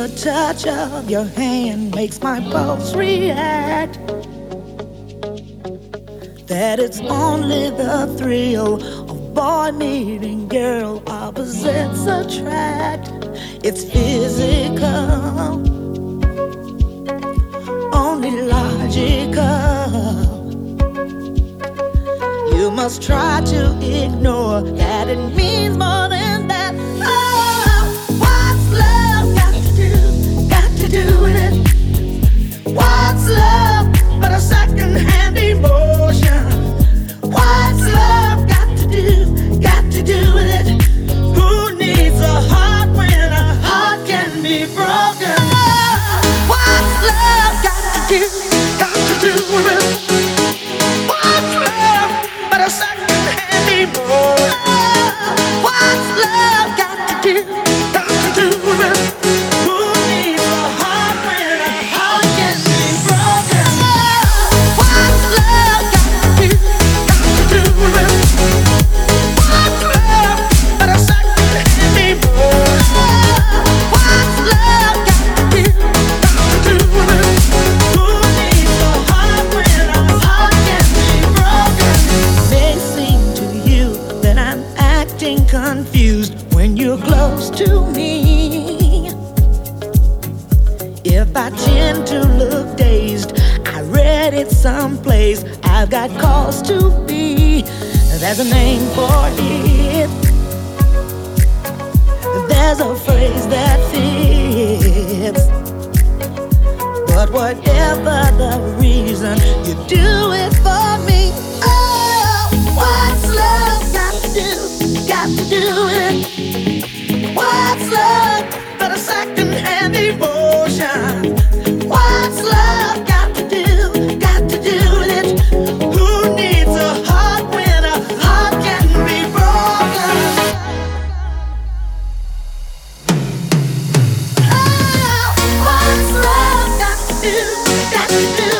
the touch of your hand makes my pulse react. That it's only the thrill of boy meeting girl, opposites attract. It's physical, only logical. You must try to ignore that it means more than that. Oh, what's love got to do with it? What's love but a second-hand emotion? What's love got to do with it? Who needs a heart when a heart can be broken? Oh, what's love got to do with it? What's love but a second-hand emotion? What's love got to do with it? Who needs a heart when a heart can be broken? What's love got to do with it? What's love but a second-hand emotion? What's love got to do with it? Who needs a heart when a heart can be broken? May seem to you that I'm acting confused when you're close to me. If I tend to look dazed, I read it someplace. I've got cause to be. There's a name for it. There's a phrase that fits. But whatever the reason, you do it for me. Oh, what's love got to do with it? What's love but a second-hand emotion? What's love got to do with it? Who needs a heart when a heart can be broken? Oh, what's love got to do